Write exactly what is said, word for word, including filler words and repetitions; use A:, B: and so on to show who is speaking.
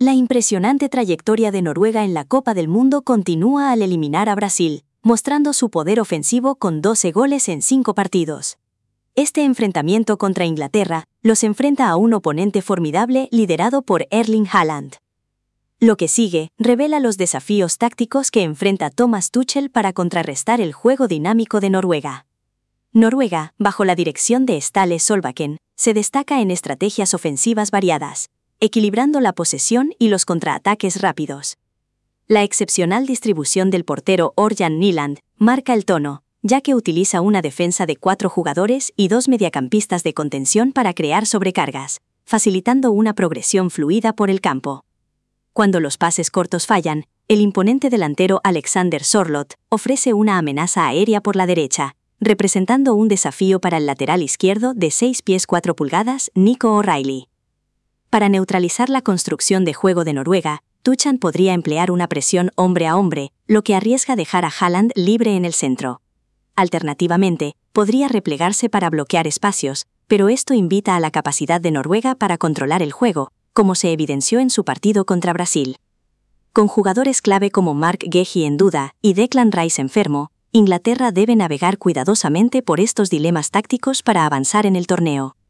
A: La impresionante trayectoria de Noruega en la Copa del Mundo continúa al eliminar a Brasil, mostrando su poder ofensivo con doce goles en cinco partidos. Este enfrentamiento contra Inglaterra los enfrenta a un oponente formidable liderado por Erling Haaland. Lo que sigue revela los desafíos tácticos que enfrenta Thomas Tuchel para contrarrestar el juego dinámico de Noruega. Noruega, bajo la dirección de Ståle Solbakken, se destaca en estrategias ofensivas variadas, equilibrando la posesión y los contraataques rápidos. La excepcional distribución del portero Ørjan Nyland marca el tono, ya que utiliza una defensa de cuatro jugadores y dos mediacampistas de contención para crear sobrecargas, facilitando una progresión fluida por el campo. Cuando los pases cortos fallan, el imponente delantero Alexander Sørloth ofrece una amenaza aérea por la derecha, representando un desafío para el lateral izquierdo de seis pies cuatro pulgadas, Nico O'Reilly. Para neutralizar la construcción de juego de Noruega, Tuchel podría emplear una presión hombre a hombre, lo que arriesga dejar a Haaland libre en el centro. Alternativamente, podría replegarse para bloquear espacios, pero esto invita a la capacidad de Noruega para controlar el juego, como se evidenció en su partido contra Brasil. Con jugadores clave como Mark Guehi en duda y Declan Rice enfermo, Inglaterra debe navegar cuidadosamente por estos dilemas tácticos para avanzar en el torneo.